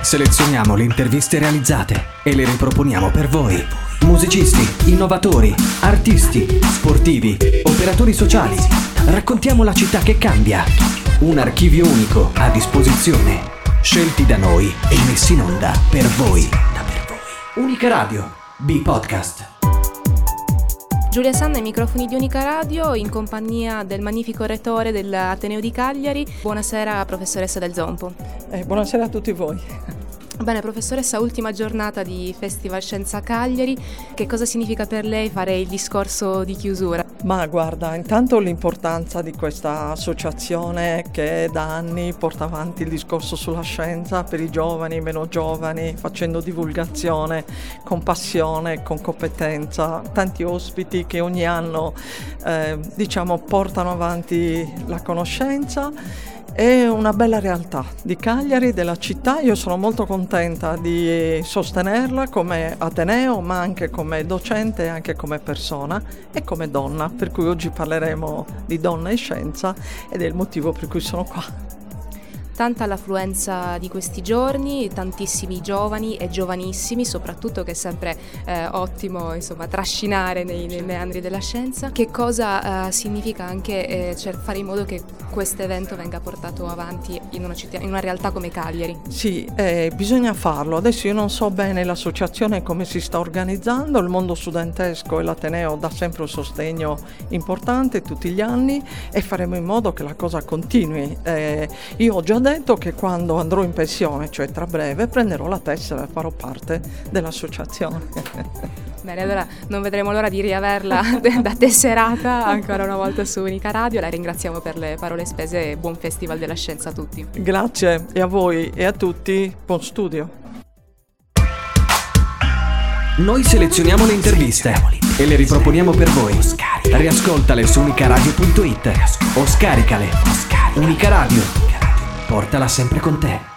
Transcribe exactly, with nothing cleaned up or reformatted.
Selezioniamo le interviste realizzate e le riproponiamo per voi. Musicisti, innovatori, artisti, sportivi, operatori sociali. Raccontiamo la città che cambia. Un archivio unico a disposizione. Scelti da noi e messi in onda per voi. Unica Radio, B-Podcast. Giulia Sanna ai microfoni di Unica Radio in compagnia del magnifico rettore dell'Ateneo di Cagliari. Buonasera professoressa Del Zompo. Eh, buonasera a tutti voi. Bene professoressa, ultima giornata di Festival Scienza Cagliari. Che cosa significa per lei fare il discorso di chiusura? Ma guarda, intanto l'importanza di questa associazione che da anni porta avanti il discorso sulla scienza per i giovani, meno giovani, facendo divulgazione con passione, con competenza, tanti ospiti che ogni anno eh, diciamo portano avanti la conoscenza. È una bella realtà di Cagliari, della città. Io sono molto contenta di sostenerla come Ateneo, ma anche come docente, anche come persona e come donna, per cui oggi parleremo di donna e scienza ed è il motivo per cui sono qua. Tanta l'affluenza di questi giorni, tantissimi giovani e giovanissimi, soprattutto, che è sempre eh, ottimo insomma trascinare nei, nei meandri della scienza. Che cosa eh, significa anche eh, cioè fare in modo che questo evento venga portato avanti in una città, in una realtà come Cagliari? Sì, eh, bisogna farlo. Adesso io non so bene l'associazione come si sta organizzando, il mondo studentesco e l'Ateneo dà sempre un sostegno importante tutti gli anni e faremo in modo che la cosa continui. Eh, io ho già detto che quando andrò in pensione, cioè tra breve, prenderò la tessera e farò parte dell'associazione. Bene, allora non vedremo l'ora di riaverla da tesserata ancora una volta su Unica Radio. La ringraziamo per le parole spese e buon Festival della Scienza a tutti. Grazie, e a voi e a tutti, buon studio. Noi selezioniamo le interviste e le riproponiamo per voi. Riascoltale su unicaradio punto it o scaricale. Unica Radio, portala sempre con te.